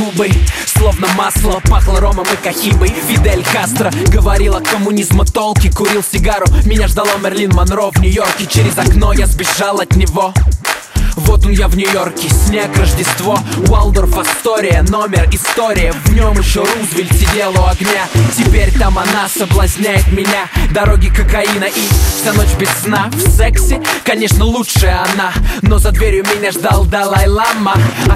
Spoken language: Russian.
губы, словно масло, пахло ромом и кахибой. Фидель Кастро говорил о коммунизме толки, курил сигару, меня ждала Мерлин Монро в Нью-Йорке. Через окно я сбежал от него. Вот он я в Нью-Йорке, снег, Рождество, Уалдорф, Астория, номер, история. В нем еще Рузвельт сидел у огня. Теперь там она соблазняет меня. Дороги кокаина и вся ночь без сна. В сексе, конечно, лучше она, но за дверью меня ждал Далай-Лама.